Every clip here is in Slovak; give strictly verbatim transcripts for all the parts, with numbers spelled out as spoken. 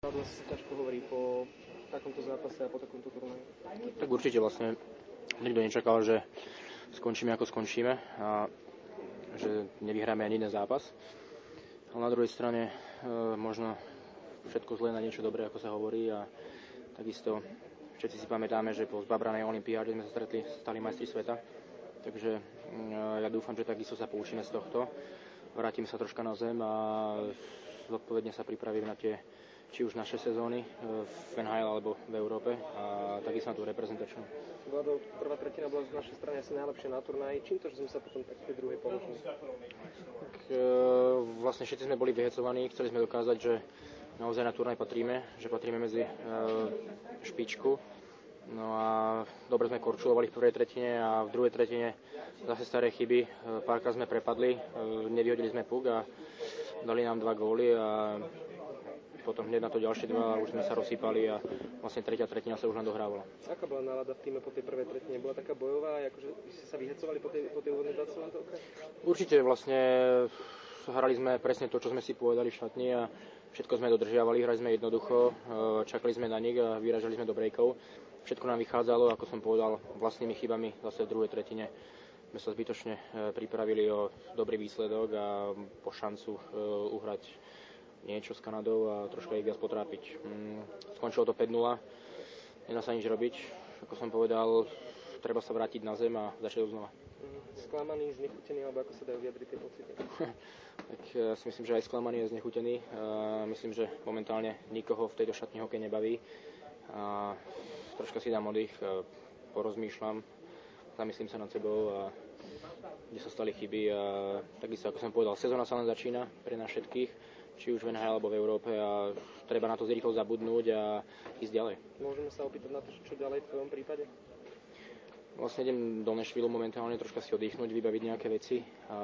Dnes sa ťažko hovorí po takomto zápase a po takomto turnaji. Tak určite vlastne nikto nečakal, že skončíme ako skončíme a že nevyhráme ani jeden zápas. Ale na druhej strane e, možno všetko zlé na niečo dobré, ako sa hovorí, a takisto všetci si pamätáme, že po zbabranej olympiáde sme sa stretli, stali majstri sveta. Takže e, ja dúfam, že takisto sa poučíme z tohto. Vrátime sa troška na zem a zodpovedne sa pripravím na tie či už naše sezóny v en há el alebo v Európe a takisto na tú reprezentačnú. Vlado, prvá tretina bola z našej strany asi najlepšia na turnaji. Čím to, že sme sa potom tak v tej druhej položili? Tak, e, vlastne všetci sme boli vyhecovaní, chceli sme dokázať, že naozaj na turnaj patríme, že patríme medzi e, špičku. No a dobre sme korčulovali v prvej tretine a v druhej tretine zase staré chyby. Párkrát sme prepadli, e, nevyhodili sme puk a dali nám dva góly a potom hneď na to ďalšie dva a už sme sa rozsýpali a vlastne tretia tretina sa už len dohrávala. Aká bola nálada v týme po tej prvej tretine? Bola taká bojová, akože ste sa vyhecovali po tej, po tej úvodnej dvadsaťminútovke? Určite vlastne hrali sme presne to, čo sme si povedali v šatni a všetko sme dodržiavali, hrali sme jednoducho, čakali sme na nich a vyražali sme do breakov. Všetko nám vychádzalo, ako som povedal, vlastnými chybami zase v druhej tretine. Sme sa zbytočne pripravili o dobrý výsledok a po šancu uhrať niečo s Kanadou a troška ich viac potrápiť. Skončilo to päť nula, nedá sa nič robiť. Ako som povedal, treba sa vrátiť na zem a začať znova. Sklamaný, znechutený, alebo ako sa dajú vyjadriť tie pocity? Tak ja si myslím, že aj sklamaný je znechutený. Myslím, že momentálne nikoho v tejto šatni hokej nebaví. A troška si dám oddych, porozmýšľam, zamyslím sa nad sebou a kde sa stali chyby. A takisto, ako som povedal, sezóna sa len začína pre nás všetkých, či už v en há el alebo v Európe, a treba na to rýchlo zabudnúť a ísť ďalej. Môžeme sa opýtať na to, čo ďalej v tvojom prípade? Vlastne idem do Nashvillu momentálne troška si oddychnúť, vybaviť nejaké veci a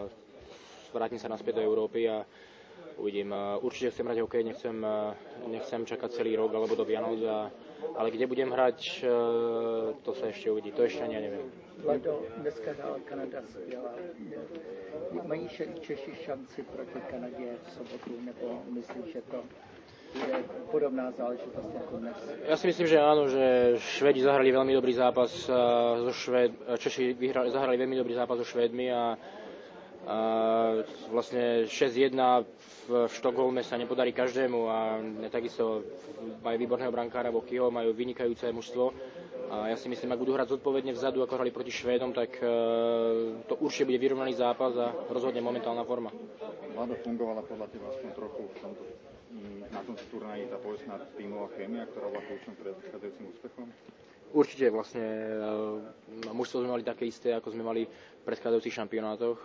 vrátim sa naspäť do Európy a uvidím. Určite chcem hrať hokej, nechcem, nechcem čakať celý rok alebo do Vianoc, a, ale kde budem hrať, to sa ešte uvidí, to ešte ani ja neviem. Vlado, dneska hrála Kanada skvělá. Mají Češi šanci proti Kanadě v sobotu, nebo myslíš, že to bude podobná záležitost jako dnes? Ja si myslím, že áno, že Švédi zahrali veľmi dobrý zápas so Švéd... Češi vyhrali, zahrali veľmi dobrý zápas so Švédmi a, a vlastne šesť jedna v Štokholme sa nepodarí každému a takisto majú výborného brankára Vokyho, majú vynikajúce mužstvo. A ja si myslím, ak budú hrať zodpovedne vzadu, ako hrali proti Švédom, tak to určite bude vyrovnaný zápas a rozhodne momentálna forma. Vlado, fungovala podľa teba aspoň trochu v tomto, na tomto turnaji tá povestná tímová chémia, ktorá bola kľúčom pred predchádzajúcim úspechom? Určite vlastne mužstvo sme mali také isté, ako sme mali v predchádzajúcich šampionátoch.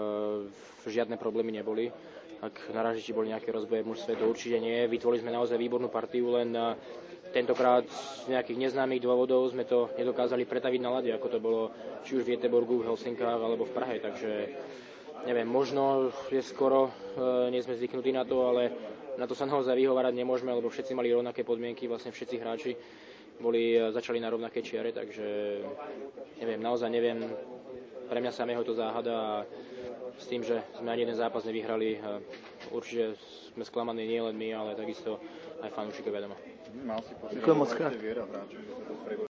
Žiadne problémy neboli. Ak na Ražiči boli nejaké rozboje v mužstve, to určite nie. Vytvorili sme naozaj výbornú partiu, len tentokrát z nejakých neznámych dôvodov sme to nedokázali pretaviť na ľade, ako to bolo či už v Göteborgu, v Helsinkách alebo v Prahe. Takže neviem, možno je skoro, nie sme zvyknutí na to, ale na to sa naozaj vyhovárať nemôžeme, lebo všetci mali rovnaké podmienky, vlastne všetci hráči boli, začali na rovnaké čiare, takže neviem, naozaj neviem, pre mňa samého to záhada a s tým, že sme ani jeden zápas nevyhrali, určite sme sklamaní nie len my, ale takisto aj fanúšikovia doma. Mal si pocit, že viera hráčov, že sa to